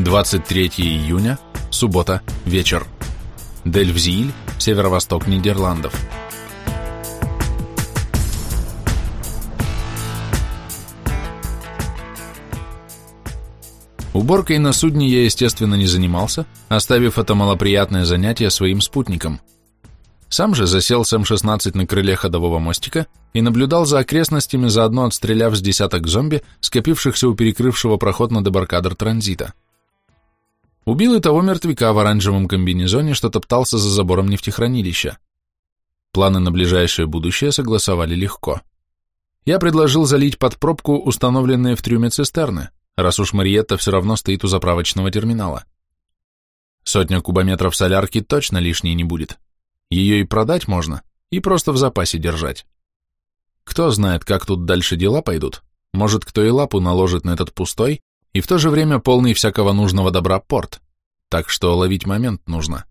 23 июня, суббота, вечер. Дельфзииль, северо-восток Нидерландов. Уборкой на судне я, естественно, не занимался, оставив это малоприятное занятие своим спутникам. Сам же засел с М-16 на крыле ходового мостика и наблюдал за окрестностями, заодно отстреляв с десяток зомби, скопившихся у перекрывшего проход на дебаркадер транзита. Убил и того мертвяка в оранжевом комбинезоне, что топтался за забором нефтехранилища. Планы на ближайшее будущее согласовали легко. Я предложил залить под пробку установленные в трюме цистерны, раз уж Мариетта все равно стоит у заправочного терминала. 100 кубометров солярки точно лишней не будет. Ее и продать можно, и просто в запасе держать. Кто знает, как тут дальше дела пойдут, может, кто и лапу наложит на этот пустой и в то же время полный всякого нужного добра порт, так что ловить момент нужно.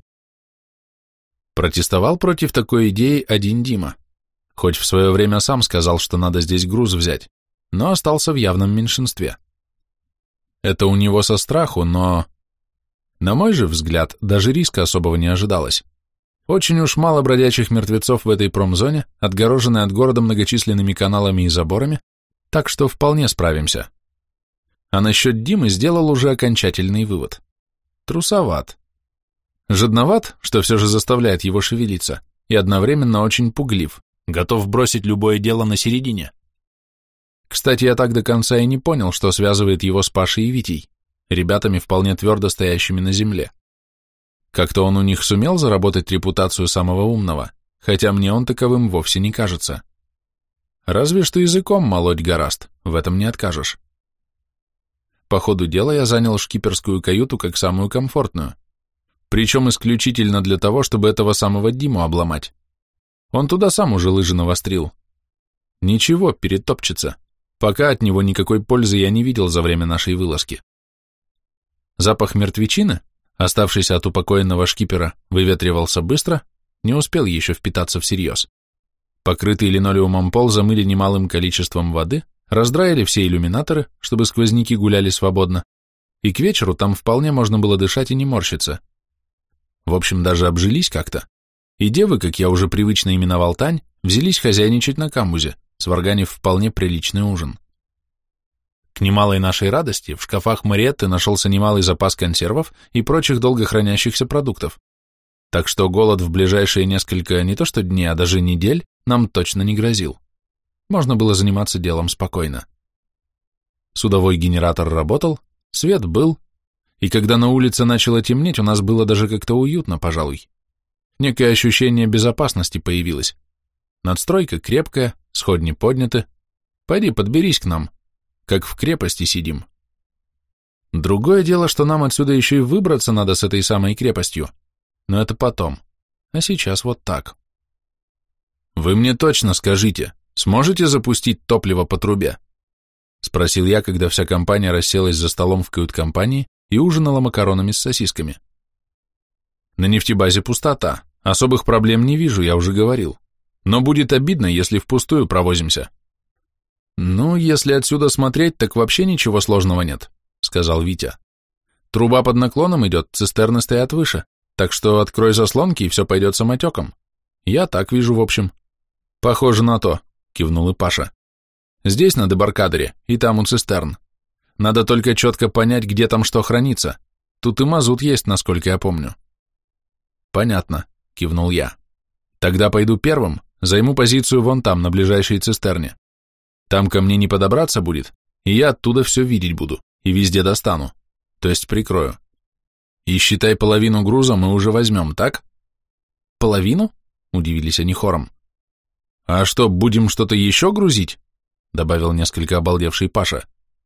Протестовал против такой идеи один Дима, хоть в свое время сам сказал, что надо здесь груз взять, но остался в явном меньшинстве. Это у него со страху, но... На мой же взгляд, даже риска особого не ожидалось. Очень уж мало бродячих мертвецов в этой промзоне, отгороженной от города многочисленными каналами и заборами, так что вполне справимся. А насчет Димы сделал уже окончательный вывод. Трусоват. Жадноват, что все же заставляет его шевелиться, и одновременно очень пуглив, готов бросить любое дело на середине. Кстати, я так до конца и не понял, что связывает его с Пашей и Витей, ребятами, вполне твердо стоящими на земле. Как-то он у них сумел заработать репутацию самого умного, хотя мне он таковым вовсе не кажется. Разве что языком молоть гораст, в этом не откажешь. По ходу дела я занял шкиперскую каюту как самую комфортную, причем исключительно для того, чтобы этого самого Диму обломать. Он туда сам уже лыжи навострил. Ничего, перетопчется, пока от него никакой пользы я не видел за время нашей вылазки. Запах мертвечины, оставшийся от упокоенного шкипера, выветривался быстро, не успел еще впитаться всерьез. Покрытый линолеумом пол замыли немалым количеством воды, раздраили все иллюминаторы, чтобы сквозняки гуляли свободно, и к вечеру там вполне можно было дышать и не морщиться. В общем, даже обжились как-то, и девы, как я уже привычно именовал Тань, взялись хозяйничать на камбузе, сварганив вполне приличный ужин. К немалой нашей радости в шкафах Мариетты нашелся немалый запас консервов и прочих долго хранящихся продуктов, так что голод в ближайшие несколько не то что дней, а даже недель нам точно не грозил. Можно было заниматься делом спокойно. Судовой генератор работал, свет был, и когда на улице начало темнеть, у нас было даже как-то уютно, пожалуй. Некое ощущение безопасности появилось. Надстройка крепкая, сходни подняты. Пойди, подберись к нам, как в крепости сидим. Другое дело, что нам отсюда еще и выбраться надо с этой самой крепостью, но это потом, а сейчас вот так. Вы мне точно скажите, сможете запустить топливо по трубе? Спросил я, когда вся компания расселась за столом в кают-компании и ужинала макаронами с сосисками. На нефтебазе пустота, особых проблем не вижу, я уже говорил, но будет обидно, если впустую провозимся. «Ну, если отсюда смотреть, так вообще ничего сложного нет», — сказал Витя. «Труба под наклоном идет, цистерны стоят выше, так что открой заслонки, и все пойдет самотеком. Я так вижу, в общем». «Похоже на то», — кивнул и Паша. «Здесь, на дебаркадере, и там у цистерн. Надо только четко понять, где там что хранится. Тут и мазут есть, насколько я помню». «Понятно», — кивнул я. «Тогда пойду первым, займу позицию вон там, на ближайшей цистерне. Там ко мне не подобраться будет, и я оттуда все видеть буду, и везде достану, то есть прикрою. И считай, половину груза мы уже возьмем, так?» «Половину?» — удивились они хором. «А что, будем что-то еще грузить?» — добавил несколько обалдевший Паша.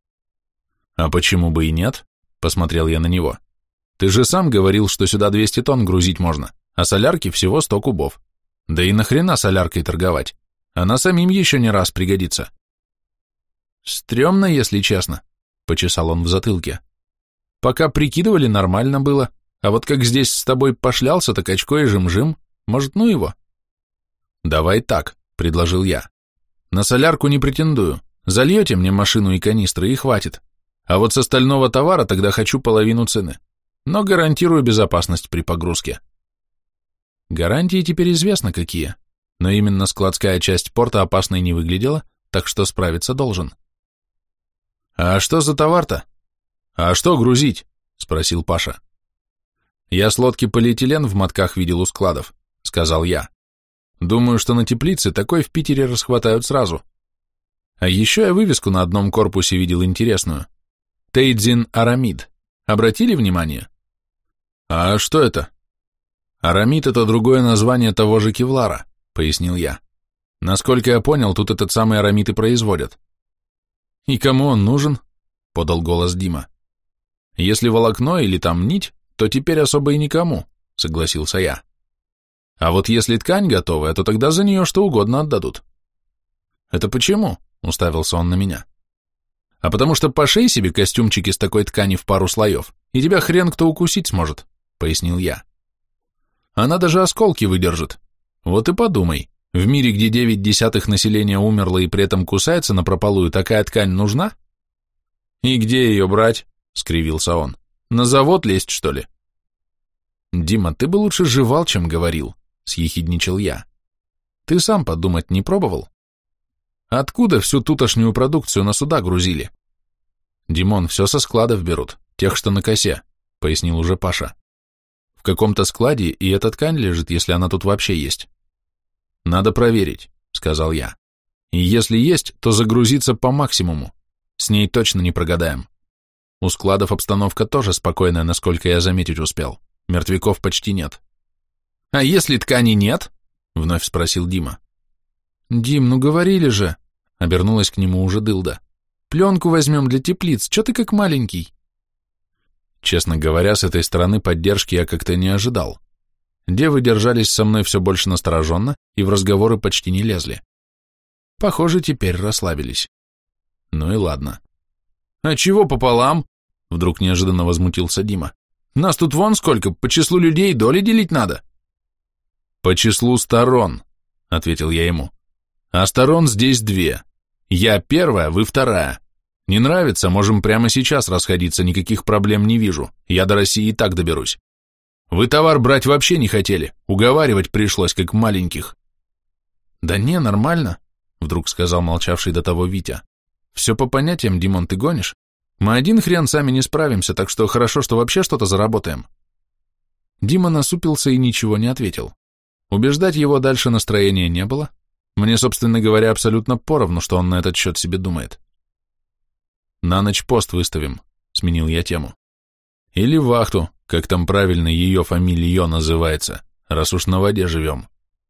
«А почему бы и нет?» — посмотрел я на него. «Ты же сам говорил, что сюда 200 тонн грузить можно, а солярки всего 100 кубов. Да и нахрена соляркой торговать? Она самим еще не раз пригодится». «Стремно, если честно», — почесал он в затылке. «Пока прикидывали, нормально было, а вот как здесь с тобой пошлялся, так очко и жим-жим, может, ну его?» «Давай так», — предложил я. «На солярку не претендую, зальете мне машину и канистры, и хватит, А вот с остального товара тогда хочу половину цены, но гарантирую безопасность при погрузке. Гарантии теперь известно какие, но именно складская часть порта опасной не выглядела, так что справиться должен. А что за товар-то? А что грузить? Спросил Паша. Я с лодки полиэтилен в мотках видел у складов, сказал я. Думаю, что на теплице такой в Питере расхватают сразу. А еще я вывеску на одном корпусе видел интересную. Тейдзин Арамид. Обратили внимание? А что это? Арамид — это другое название того же кевлара, пояснил я. Насколько я понял, тут этот самый арамид и производят. И кому он нужен? Подал голос Дима. Если волокно или там нить, то теперь особо и никому, согласился я. А вот если ткань готовая, то тогда за нее что угодно отдадут. Это почему? Уставился он на меня. А потому что пошей себе костюмчик из такой ткани в пару слоев, и тебя хрен кто укусить сможет, пояснил я. Она даже осколки выдержит. Вот и подумай, в мире, где 9/10 населения умерло и при этом кусается напропалую, такая ткань нужна? И где ее брать? Скривился он. На завод лезть, что ли? Дима, ты бы лучше жевал, чем говорил, съехидничал я. Ты сам подумать не пробовал? Откуда всю тутошнюю продукцию на суда грузили? Димон, все со складов берут, тех, что на косе, пояснил уже Паша. В каком-то складе и эта ткань лежит, если она тут вообще есть. Надо проверить, сказал я. И если есть, то загрузиться по максимуму. С ней точно не прогадаем. У складов обстановка тоже спокойная, насколько я заметить успел. Мертвяков почти нет. А если ткани нет? Вновь спросил Дима. Дим, ну говорили же, обернулась к нему уже дылда. Пленку возьмем для теплиц, че ты как маленький? Честно говоря, с этой стороны поддержки я как-то не ожидал. Девы держались со мной все больше настороженно и в разговоры почти не лезли. Похоже, теперь расслабились. Ну и ладно. А чего пополам? Вдруг неожиданно возмутился Дима. Нас тут вон сколько, по числу людей доли делить надо. По числу сторон, ответил я ему. А сторон здесь 2. Я первая, вы вторая. Не нравится, можем прямо сейчас расходиться, никаких проблем не вижу. Я до России и так доберусь. Вы товар брать вообще не хотели, уговаривать пришлось, как маленьких. Да не, нормально, вдруг сказал молчавший до того Витя. Все по понятиям, Димон, ты гонишь? Мы один хрен сами не справимся, так что хорошо, что вообще что-то заработаем. Дима насупился и ничего не ответил. Убеждать его дальше настроения не было. Мне, собственно говоря, абсолютно поровну, что он на этот счет себе думает. На ночь пост выставим, сменил я тему. Или вахту, как там правильно ее фамилия называется, раз уж на воде живем.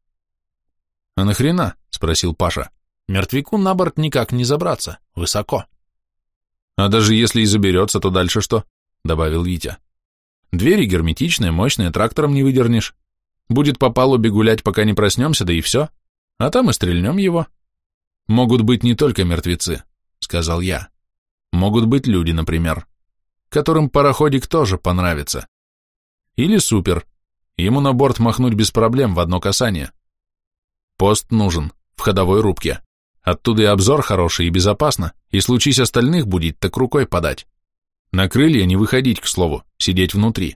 А нахрена? Спросил Паша. Мертвяку на борт никак не забраться, высоко. А даже если и заберется, то дальше что? Добавил Витя. Двери герметичные, мощные, трактором не выдернешь. Будет по палубе гулять, пока не проснемся, да и все. А там и стрельнем его. Могут быть не только мертвецы, сказал я. Могут быть люди, например, которым пароходик тоже понравится. Или супер. Ему на борт махнуть без проблем в одно касание. Пост нужен, в ходовой рубке. Оттуда и обзор хороший, и безопасно, и случись остальных будить, так рукой подать. На крылья не выходить, к слову, сидеть внутри.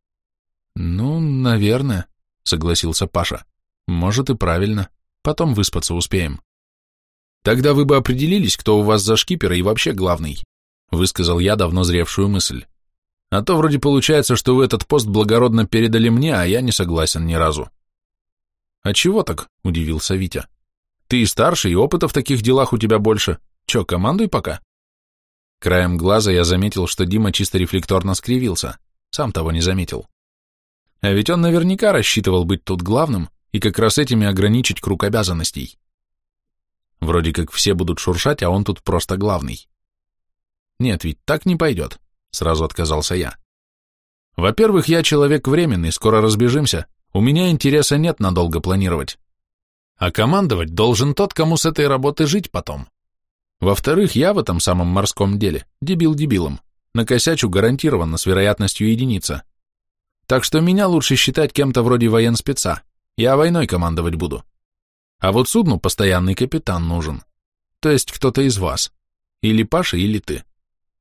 Ну, наверное, согласился Паша. Может и правильно, потом выспаться успеем. Тогда вы бы определились, кто у вас за шкипера и вообще главный, высказал я давно зревшую мысль. А то вроде получается, что вы этот пост благородно передали мне, а я не согласен ни разу. А чего так? Удивился Витя. Ты и старше, и опыта в таких делах у тебя больше. Че, командуй пока? Краем глаза я заметил, что Дима чисто рефлекторно скривился, сам того не заметил. А ведь он наверняка рассчитывал быть тут главным и как раз этими ограничить круг обязанностей. Вроде как все будут шуршать, а он тут просто главный. Нет, ведь так не пойдет, сразу отказался я. Во-первых, я человек временный, скоро разбежимся, у меня интереса нет надолго планировать. А командовать должен тот, кому с этой работы жить потом. Во-вторых, я в этом самом морском деле дебил дебилом, накосячу гарантированно с вероятностью единица. Так что меня лучше считать кем-то вроде военспеца, я войной командовать буду. А вот судну постоянный капитан нужен, то есть кто-то из вас, или Паша, или ты.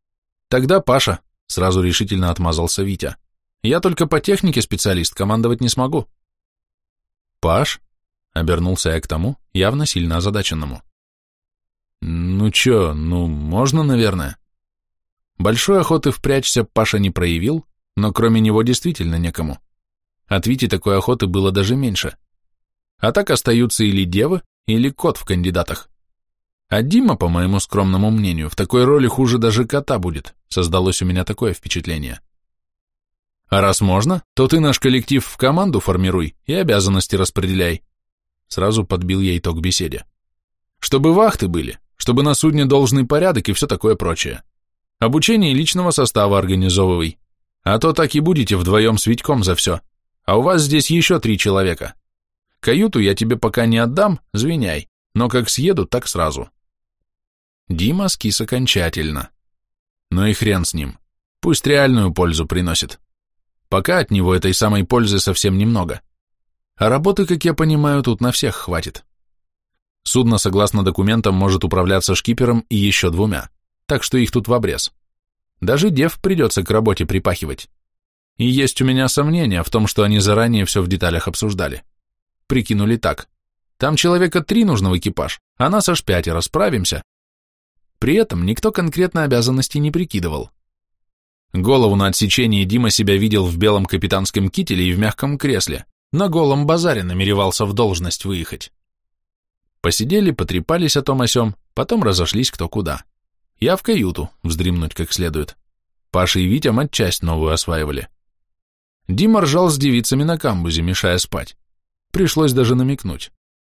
Тогда Паша, сразу решительно отмазался Витя. Я только по технике специалист, командовать не смогу. Паш? Обернулся я к тому, явно сильно озадаченному. Ну чё, можно, наверное. Большой охоты впрячься Паша не проявил, но кроме него действительно некому. От Вити такой охоты было даже меньше. А так остаются или девы, или кот в кандидатах. А Дима, по моему скромному мнению, в такой роли хуже даже кота будет, создалось у меня такое впечатление. А раз можно, то ты наш коллектив в команду формируй и обязанности распределяй. Сразу подбил я итог беседе. Чтобы вахты были, чтобы на судне должный порядок и все такое прочее. Обучение личного состава организовывай. А то так и будете вдвоем с Витьком за все. А у вас здесь еще 3 человека. Каюту я тебе пока не отдам, звеняй, но как съеду, так сразу. Дима скис окончательно. Ну и хрен с ним. Пусть реальную пользу приносит. Пока от него этой самой пользы совсем немного. А работы, как я понимаю, тут на всех хватит. Судно, согласно документам, может управляться шкипером и еще 2, так что их тут в обрез. Даже дев придется к работе припахивать. И есть у меня сомнения в том, что они заранее все в деталях обсуждали. Прикинули так. Там человека 3 нужно в экипаж, а нас аж 5, справимся. При этом никто конкретно обязанностей не прикидывал. Голову на отсечении Дима себя видел в белом капитанском кителе и в мягком кресле, на голом базаре намеревался в должность выехать. Посидели, потрепались о том о сём, потом разошлись кто куда. Я в каюту, вздремнуть как следует. Паша и Витя матчасть новую осваивали. Дима ржал с девицами на камбузе, мешая спать. Пришлось даже намекнуть.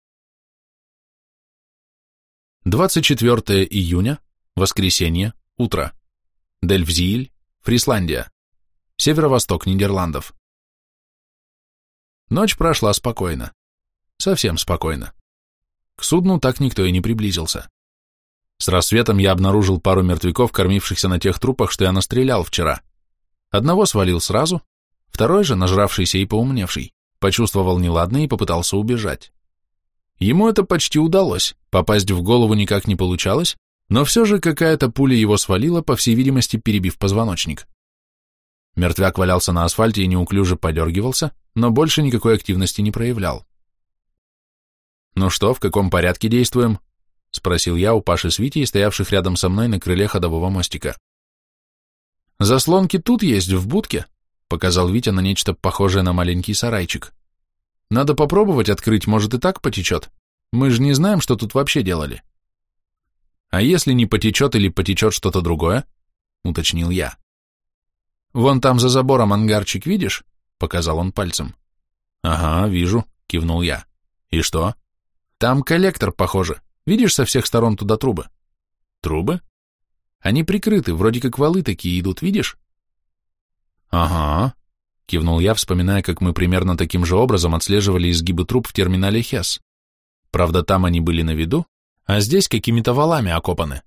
24 июня, воскресенье, утро. Дельфзииль, Фрисландия. Северо-восток Нидерландов. Ночь прошла спокойно. Совсем спокойно. К судну так никто и не приблизился. С рассветом я обнаружил пару мертвяков, кормившихся на тех трупах, что я настрелял вчера. Одного свалил сразу, второй же, нажравшийся и поумневший, почувствовал неладное и попытался убежать. Ему это почти удалось, попасть в голову никак не получалось, но все же какая-то пуля его свалила, по всей видимости, перебив позвоночник. Мертвяк валялся на асфальте и неуклюже подергивался, но больше никакой активности не проявлял. «Ну что, в каком порядке действуем?» — спросил я у Паши с Витей, стоявших рядом со мной на крыле ходового мостика. «Заслонки тут есть, в будке», — показал Витя на нечто похожее на маленький сарайчик. «Надо попробовать открыть, может и так потечет. Мы же не знаем, что тут вообще делали». «А если не потечет или потечет что-то другое?» — уточнил я. «Вон там за забором ангарчик, видишь?» — показал он пальцем. «Ага, вижу», — кивнул я. «И что?» «Там коллектор, похоже. Видишь, со всех сторон туда трубы?» «Трубы?» «Они прикрыты, вроде как валы такие идут, видишь?» «Ага», — кивнул я, вспоминая, как мы примерно таким же образом отслеживали изгибы труб в терминале ХЕС. Правда, там они были на виду, а здесь какими-то валами окопаны.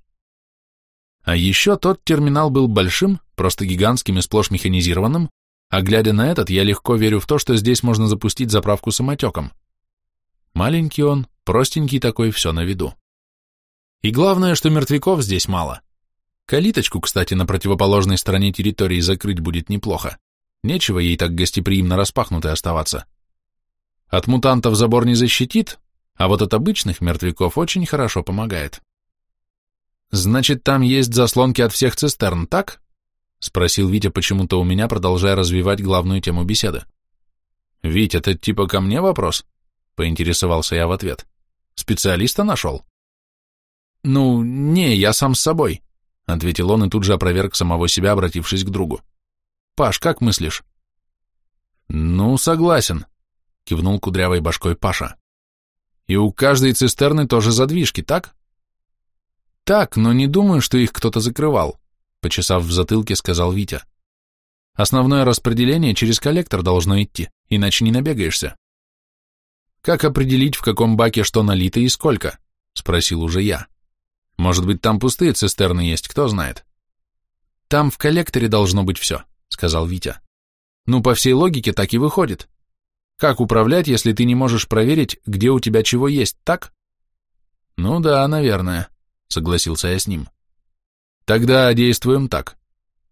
А еще тот терминал был большим, просто гигантским и сплошь механизированным, а глядя на этот, я легко верю в то, что здесь можно запустить заправку самотеком. Маленький он, простенький такой, все на виду. И главное, что мертвяков здесь мало. Калиточку, кстати, на противоположной стороне территории закрыть будет неплохо. Нечего ей так гостеприимно распахнутой оставаться. От мутантов забор не защитит, а вот от обычных мертвяков очень хорошо помогает. «Значит, там есть заслонки от всех цистерн, так?» — спросил Витя почему-то у меня, продолжая развивать главную тему беседы. «Вить, это типа ко мне вопрос?» — поинтересовался я в ответ. «Специалиста нашел?» «Ну, не, я сам с собой», — ответил он и тут же опроверг самого себя, обратившись к другу. «Паш, как мыслишь?» «Ну, согласен», — кивнул кудрявой башкой Паша. «И у каждой цистерны тоже задвижки, так?» «Так, но не думаю, что их кто-то закрывал», — почесав в затылке, сказал Витя. «Основное распределение через коллектор должно идти, иначе не набегаешься». «Как определить, в каком баке что налито и сколько?» — спросил уже я. «Может быть, там пустые цистерны есть, кто знает?» «Там в коллекторе должно быть все», — сказал Витя. «Ну, по всей логике так и выходит. Как управлять, если ты не можешь проверить, где у тебя чего есть, так?» «Ну да, наверное», — согласился я с ним. «Тогда действуем так.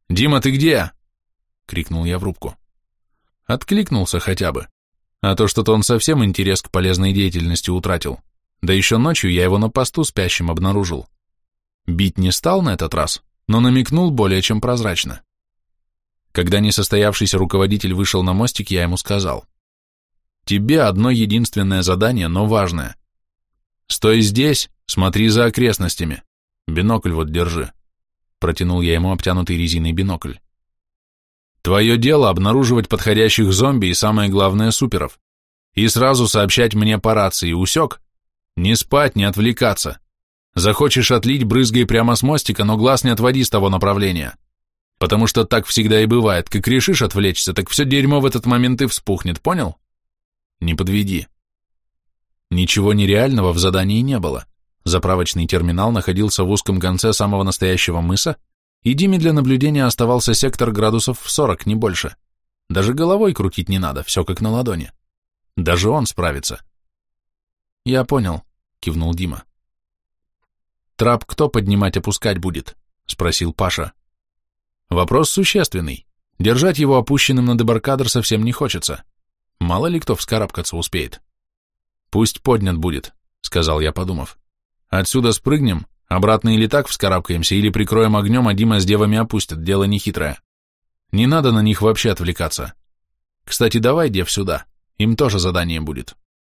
«Дима, ты где?» — крикнул я в рубку. Откликнулся хотя бы. А то что-то он совсем интерес к полезной деятельности утратил. Да еще ночью я его на посту спящим обнаружил. Бить не стал на этот раз, но намекнул более чем прозрачно. Когда несостоявшийся руководитель вышел на мостик, я ему сказал: «Тебе одно единственное задание, но важное. Стой здесь, смотри за окрестностями. Бинокль вот держи». Протянул я ему обтянутый резиной бинокль. «Твое дело обнаруживать подходящих зомби и, самое главное, суперов. И сразу сообщать мне по рации, усек? Не спать, не отвлекаться. Захочешь отлить, брызгай прямо с мостика, но глаз не отводи с того направления. Потому что так всегда и бывает, как решишь отвлечься, так все дерьмо в этот момент и вспухнет, понял? Не подведи». Ничего нереального в задании не было. Заправочный терминал находился в узком конце самого настоящего мыса, и Диме для наблюдения оставался сектор градусов в 40, не больше. Даже головой крутить не надо, все как на ладони. Даже он справится. «Я понял», — кивнул Дима. «Трап кто поднимать-опускать будет?» — спросил Паша. «Вопрос существенный. Держать его опущенным на дебаркадер совсем не хочется. Мало ли кто вскарабкаться успеет». «Пусть поднят будет», — сказал я, подумав. «Отсюда спрыгнем, обратно или так вскарабкаемся, или прикроем огнем, а Дима с девами опустят, дело нехитрое. Не надо на них вообще отвлекаться. Кстати, давай дев сюда, им тоже задание будет».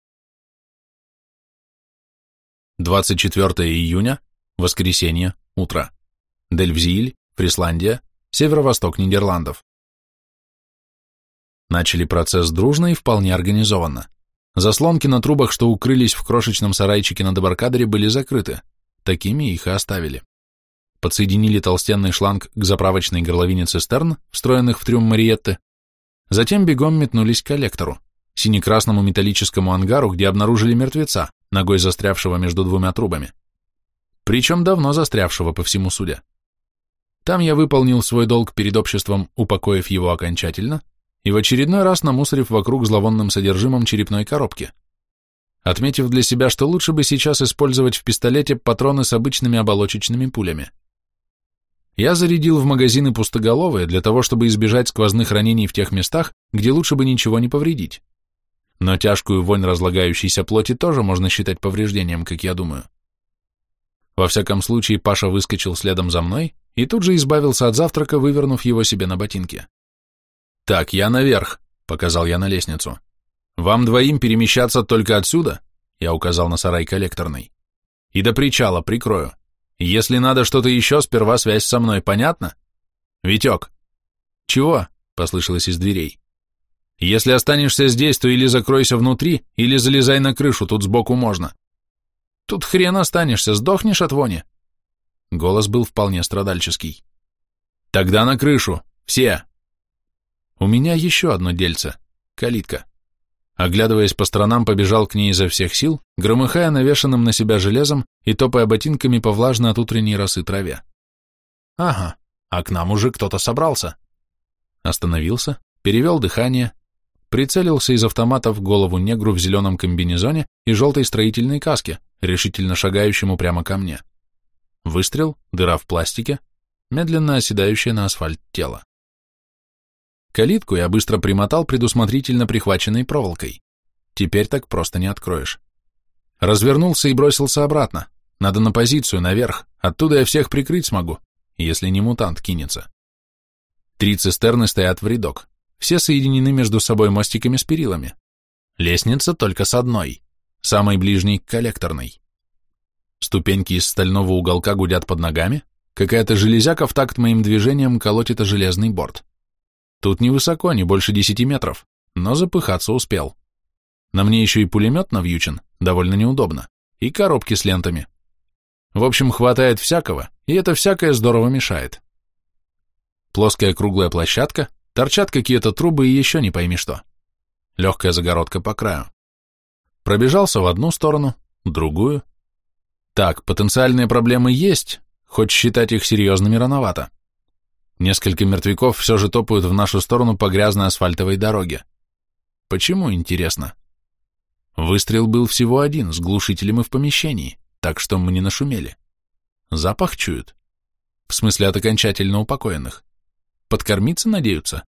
24 июня, воскресенье, утро. Дельфзииль, Фрисландия, северо-восток Нидерландов. Начали процесс дружно и вполне организованно. Заслонки на трубах, что укрылись в крошечном сарайчике на дебаркадере, были закрыты. Такими их и оставили. Подсоединили толстенный шланг к заправочной горловине цистерн, встроенных в трюм Мариетты. Затем бегом метнулись к коллектору, сине-красному металлическому ангару, где обнаружили мертвеца, ногой застрявшего между двумя трубами. Причем давно застрявшего, по всему судя. Там я выполнил свой долг перед обществом, упокоив его окончательно, и в очередной раз намусорив вокруг зловонным содержимым черепной коробки, отметив для себя, что лучше бы сейчас использовать в пистолете патроны с обычными оболочечными пулями. Я зарядил в магазины пустоголовые для того, чтобы избежать сквозных ранений в тех местах, где лучше бы ничего не повредить. Но тяжкую вонь разлагающейся плоти тоже можно считать повреждением, как я думаю. Во всяком случае, Паша выскочил следом за мной и тут же избавился от завтрака, вывернув его себе на ботинке. «Так, я наверх», — показал я на лестницу. «Вам двоим перемещаться только отсюда», — я указал на сарай коллекторный. «И до причала прикрою. Если надо что-то еще, сперва связь со мной, понятно? Витек». «Чего?» — послышалось из дверей. «Если останешься здесь, то или закройся внутри, или залезай на крышу, тут сбоку можно». «Тут хрен останешься, сдохнешь от вони». Голос был вполне страдальческий. «Тогда на крышу, все». У меня еще одно дельце — калитка. Оглядываясь по сторонам, побежал к ней изо всех сил, громыхая навешанным на себя железом и топая ботинками по влажной от утренней росы траве. Ага, а к нам уже кто-то собрался. Остановился, перевел дыхание, прицелился из автомата в голову негру в зеленом комбинезоне и желтой строительной каске, решительно шагающему прямо ко мне. Выстрел, дыра в пластике, медленно оседающее на асфальт тело. Калитку я быстро примотал предусмотрительно прихваченной проволокой. Теперь так просто не откроешь. Развернулся и бросился обратно. Надо на позицию, наверх. Оттуда я всех прикрыть смогу, если не мутант кинется. 3 цистерны стоят в рядок. Все соединены между собой мостиками с перилами. Лестница только с одной, самой ближней к коллекторной. Ступеньки из стального уголка гудят под ногами. Какая-то железяка в такт моим движением колотит о железный борт. Тут невысоко, не больше 10 метров, но запыхаться успел. На мне еще и пулемет навьючен, довольно неудобно, и коробки с лентами. В общем, хватает всякого, и это всякое здорово мешает. Плоская круглая площадка, торчат какие-то трубы и еще не пойми что. Легкая загородка по краю. Пробежался в одну сторону, другую. Так, потенциальные проблемы есть, хоть считать их серьезными рановато. Несколько мертвяков все же топают в нашу сторону по грязной асфальтовой дороге. Почему, интересно? Выстрел был всего один, с глушителем и в помещении, так что мы не нашумели. Запах чуют. В смысле от окончательно упокоенных. подкормиться надеются?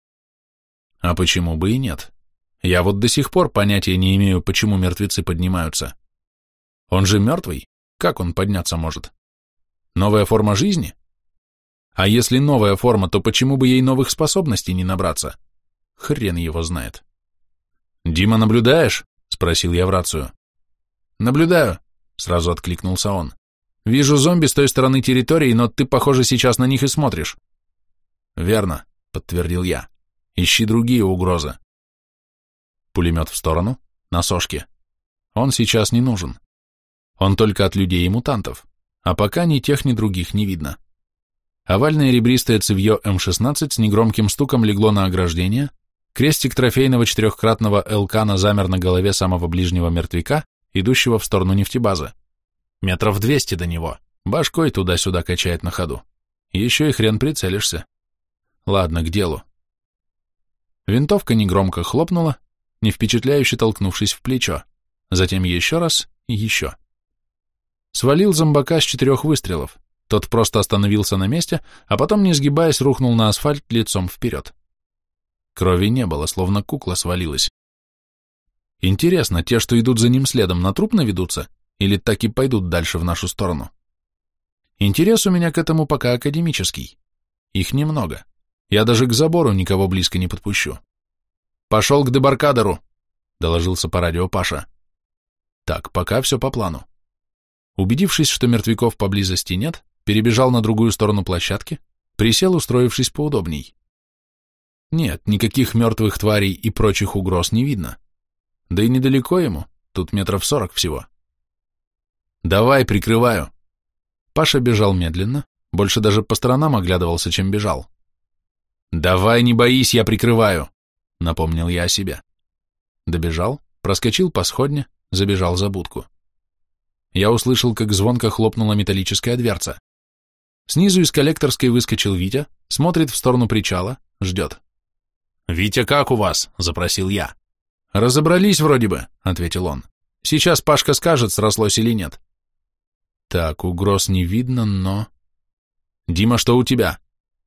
А почему бы и нет? Я вот до сих пор понятия не имею, почему мертвецы поднимаются. Он же мертвый, как он подняться может? Новая форма жизни? А если новая форма, то почему бы ей новых способностей не набраться? Хрен его знает. «Дима, наблюдаешь?» — спросил я в рацию. «Наблюдаю», — сразу откликнулся он. «Вижу зомби с той стороны территории, но ты, похоже, сейчас на них и смотришь». «Верно», — подтвердил я. «Ищи другие угрозы». Пулемет в сторону, на сошке. Он сейчас не нужен. Он только от людей и мутантов, а пока ни тех, ни других не видно. Овальное ребристое цевье М-16 с негромким стуком легло на ограждение, крестик трофейного четырехкратного Элкана замер на голове самого ближнего мертвяка, идущего в сторону нефтебазы. Метров 200 до него, башкой туда-сюда качает на ходу. Еще и хрен прицелишься. Ладно, к делу. Винтовка негромко хлопнула, не впечатляюще толкнувшись в плечо, затем еще раз и еще. Свалил зомбака с 4 выстрелов. Тот просто остановился на месте, а потом, не сгибаясь, рухнул на асфальт лицом вперед. Крови не было, словно кукла свалилась. Интересно, те, что идут за ним следом, на труп наведутся или так и пойдут дальше в нашу сторону? Интерес у меня к этому пока академический. Их немного. Я даже к забору никого близко не подпущу. «Пошел к дебаркадеру», — доложился по радио Паша. Так, пока все по плану. Убедившись, что мертвяков поблизости нет, перебежал на другую сторону площадки, присел, устроившись поудобней. Нет, никаких мертвых тварей и прочих угроз не видно. Да и недалеко ему, тут метров 40 всего. «Давай, прикрываю». Паша бежал медленно, больше даже по сторонам оглядывался, чем бежал. «Давай, не боись, я прикрываю», — напомнил я о себе. Добежал, проскочил по сходне, забежал за будку. Я услышал, как звонко хлопнула металлическая дверца. Снизу из коллекторской выскочил Витя, смотрит в сторону причала, ждет. «Витя, как у вас?» — запросил я. «Разобрались вроде бы», — ответил он. «Сейчас Пашка скажет, срослось или нет». Так, угроз не видно, но... «Дима, что у тебя?»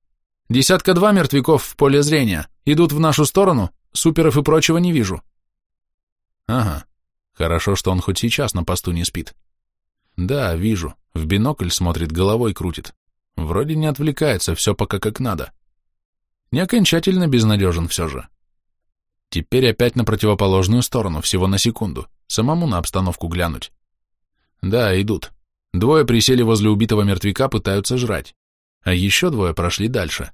2 мертвяков в поле зрения. Идут в нашу сторону, суперов и прочего не вижу». «Ага, хорошо, что он хоть сейчас на посту не спит». «Да, вижу, в бинокль смотрит, головой крутит. Вроде не отвлекается, все пока как надо. Не окончательно безнадежен все же. Теперь опять на противоположную сторону, всего на секунду, самому на обстановку глянуть. Да, идут. 2 присели возле убитого мертвяка, пытаются жрать, а еще 2 прошли дальше.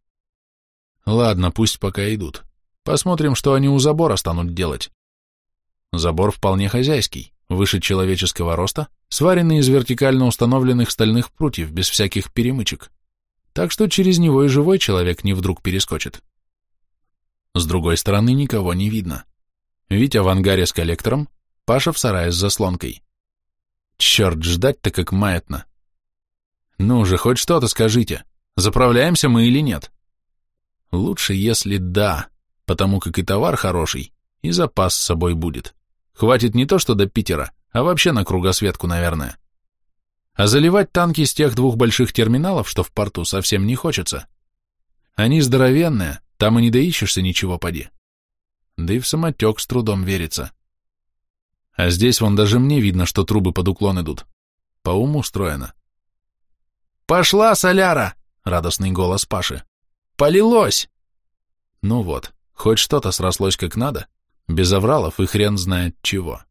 Ладно, пусть пока идут. Посмотрим, что они у забора станут делать. Забор вполне хозяйский, выше человеческого роста, сваренный из вертикально установленных стальных прутьев, без всяких перемычек. Так что через него и живой человек не вдруг перескочит. С другой стороны никого не видно. Витя в ангаре с коллектором, Паша в сарае с заслонкой. Черт, ждать-то как маятно. Ну же, хоть что-то скажите, заправляемся мы или нет? Лучше, если да, потому как и товар хороший, и запас с собой будет. Хватит не то что до Питера, а вообще на кругосветку, наверное. А заливать танки с тех 2 больших терминалов, что в порту, совсем не хочется. Они здоровенные, там и не доищешься ничего поди. Да и в самотек с трудом верится. А здесь вон даже мне видно, что трубы под уклон идут. По уму устроено. «Пошла, соляра!» — радостный голос Паши. «Полилось!» Ну вот, хоть что-то срослось как надо, без авралов и хрен знает чего.